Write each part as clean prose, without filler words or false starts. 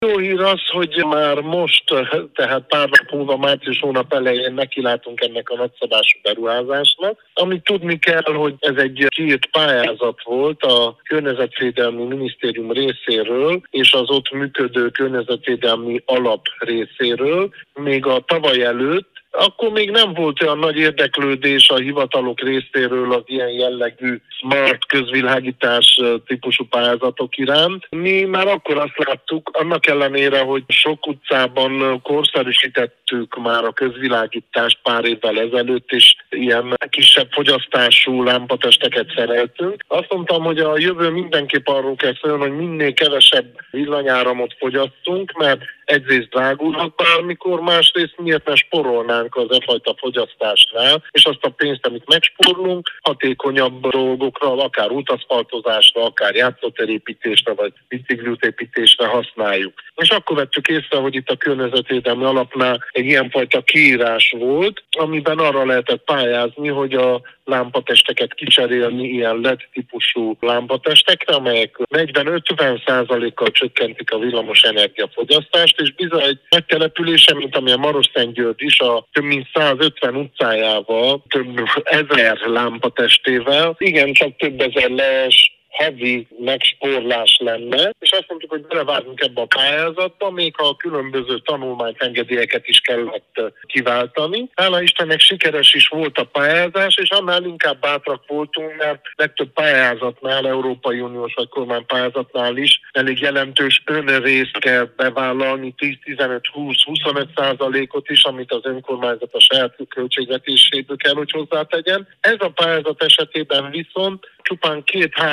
Jó hír az, hogy már most, tehát pár nap múlva, március hónap elején nekilátunk ennek a nagyszabású beruházásnak. Amit tudni kell, hogy ez egy kiírt pályázat volt a Környezetvédelmi Minisztérium részéről és az ott működő környezetvédelmi alap részéről. Még a tavaly előtt, akkor még nem volt olyan nagy érdeklődés a hivatalok részéről az ilyen jellegű smart közvilágítás típusú pályázatok iránt. Mi már akkor azt láttuk, annak ellenére, hogy sok utcában korszerűsítettük már a közvilágítást pár évvel ezelőtt, és ilyen kisebb fogyasztású lámpatesteket szereltünk. Azt mondtam, hogy a jövő mindenképp arról kell szólni, hogy minél kevesebb villanyáramot fogyasztunk, mert egyrészt drágulhat bármikor, másrészt miért ne sporolnánk az e fajta fogyasztásnál, és azt a pénzt, amit megspórolunk, hatékonyabb dolgokra, akár útaszfaltozásra, akár játszóterépítésre, vagy bicikliútépítésre használjuk. És akkor vettük észre, hogy itt a Környezetvédelmi Alapnál egy ilyenfajta kiírás volt, amiben arra lehetett pályázni, hogy a lámpatesteket kicserélni ilyen LED típusú lámpatestekre, amelyek 40-50%-kal csökkentik a villamos energiafogyasztást, és bizony egy nagy településen, mint amilyen Marosszentgyörgy is, a több mint 150 utcájával, több ezer lámpatestével, igencsak több ezer lees havi megspórlás lenne, és azt mondtuk, hogy belevágunk ebbe a pályázatba, még ha a különböző tanulmányengedélyeket is kellett kiváltani. Hála Istennek sikeres is volt a pályázás, és annál inkább bátrak voltunk, mert legtöbb pályázatnál, Európai Uniós vagy kormánypályázatnál is elég jelentős önrészt kell bevállalni, 10-15-20-25%-ot is, amit az önkormányzat a saját költségvetéséből kell, hogy hozzátegyen. Ez a pályázat esetében viszont csupán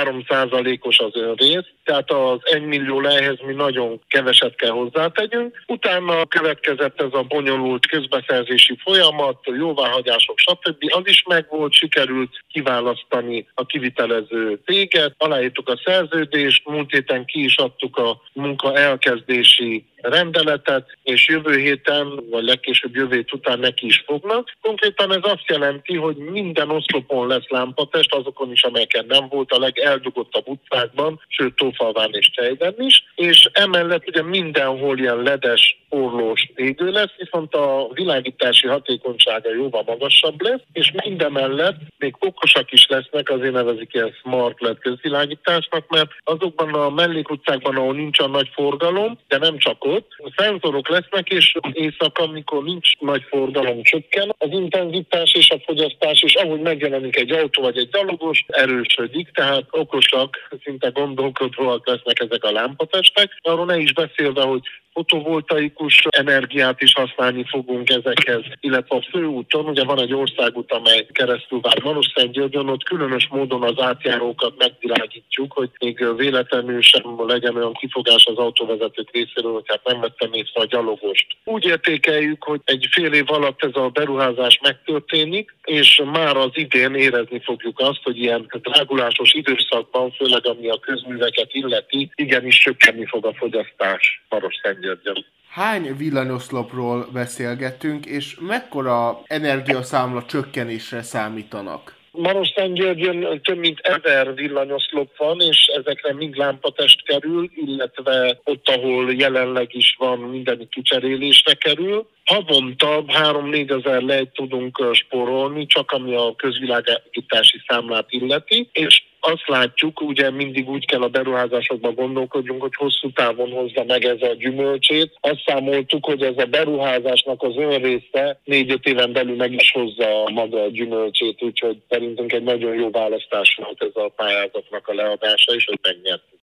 2-3%-os az önrész, tehát az 1 millió lejhez mi nagyon keveset kell hozzátegyünk. Utána következett ez a bonyolult közbeszerzési folyamat, jóváhagyások, stb. Az is megvolt, sikerült kiválasztani a kivitelező céget, aláírtuk a szerződést, múlt héten ki is adtuk a munka elkezdési rendeletet, és jövő héten, vagy legkésőbb jövő hét után neki is fognak. Konkrétan ez azt jelenti, hogy minden oszlopon lesz lámpatest, azokon is, amelyeken nem volt, a legeldugottabb utcákban, sőt Tófalván és Tejden is, és emellett ugye mindenhol ilyen ledes orlós égő lesz, viszont a világítási hatékonysága jóval magasabb lesz, és mindemellett még okosak is lesznek, azért nevezik ilyen smart LED közvilágításnak, mert azokban a mellékutcákban, ahol nincs a nagy forgalom, de nem csak ott, szenzorok lesznek, és éjszaka, amikor nincs nagy forgalom, csökken az intenzitás és a fogyasztás, és ahogy megjelenik egy autó vagy egy gyalogos, erősödik, tehát okosak, szinte gondolkodóak lesznek ezek a lámpatestek. Arról ne is beszélve, hogy fotovoltaikus energiát is használni fogunk ezekhez, illetve a főúton, ugye van egy országút, amely keresztül vár Marosszentgyörgyön, ott különös módon az átjárókat megvilágítjuk, hogy még véletlenül sem legyen olyan kifogás az autóvezetők részéről, hogy hát nem vettem észre a gyalogost. Úgy értékeljük, hogy egy fél év alatt ez a beruházás megtörténik, és már az idén érezni fogjuk azt, hogy ilyen drágulásos időszakban, főleg ami a közműveket illeti, igenis csökkenni fog a fogyasztás Marosszentgyörgyön. Hány villanyoszlopról beszélgetünk, és mekkora energiaszámla csökkenésre számítanak? Marosszentgyörgyön több mint 1000 villanyoszlop van, és ezekre mind lámpatest kerül, illetve ott, ahol jelenleg is van, mindenik kicserélésre kerül. Havonta 3-4 ezer lejt tudunk spórolni, csak ami a közvilágítási számlát illeti, és azt látjuk, ugye mindig úgy kell a beruházásokban gondolkodjunk, hogy hosszú távon hozza meg ez a gyümölcsét. Azt számoltuk, hogy ez a beruházásnak az önrésze 4-5 éven belül meg is hozza maga a gyümölcsét, úgyhogy szerintünk egy nagyon jó választás volt ez a pályázatnak a leadása, és hogy megnyertük.